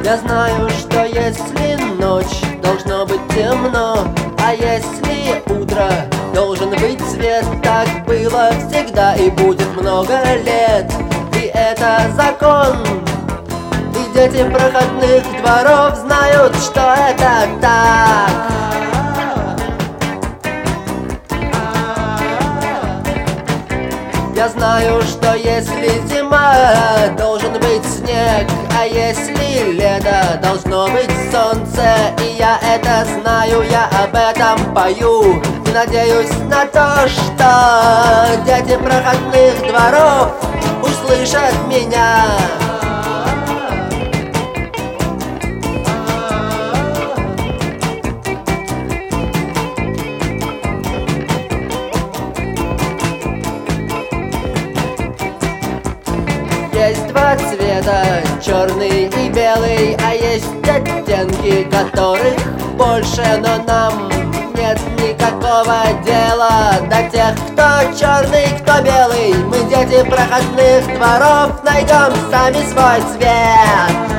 Я знаю, что если ночь, должно быть темно, а если утро, должен быть свет. Так было всегда и будет много лет, и это закон. И дети проходных дворов знают, что это так. Я знаю, что если зима, должен быть снег, а если лето, должно быть солнце. И я это знаю, я об этом пою, и надеюсь на то, что дети проходных дворов услышат меня. Есть два цвета, черный и белый, а есть оттенки, которых больше, но нам нет никакого дела до тех, кто черный, кто белый. Мы, дети проходных дворов, найдем сами свой цвет.